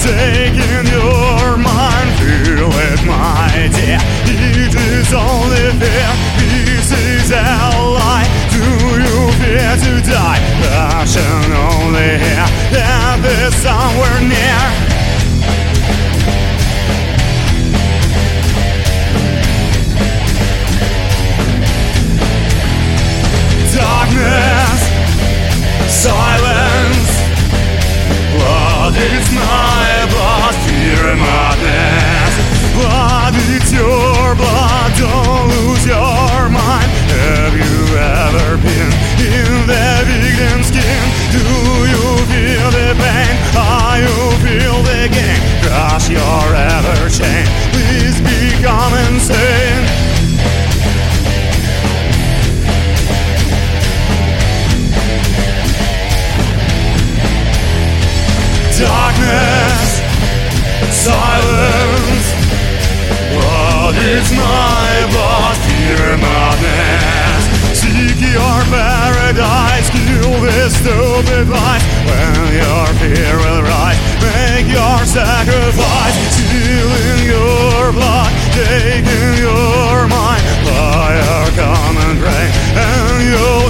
taking your mind. Feel it, my dear, it is only fair. This is our life. Do you fear to die? Passion only here, death is somewhere near. Darkness, silence, blood is my blood, fear and madness. Blood is your blood, don't lose your mind. Have you ever been in the victim's skin? Do you feel the pain? Are you feel the gain? Crush your ever chain, please become insane. Darkness, silence, blood is my blood, fear madness. Seek your paradise, kill this stupid life. When your fear will rise, make your sacrifice. Stealing your blood, taking your mind. Fire, come and pray, and you'll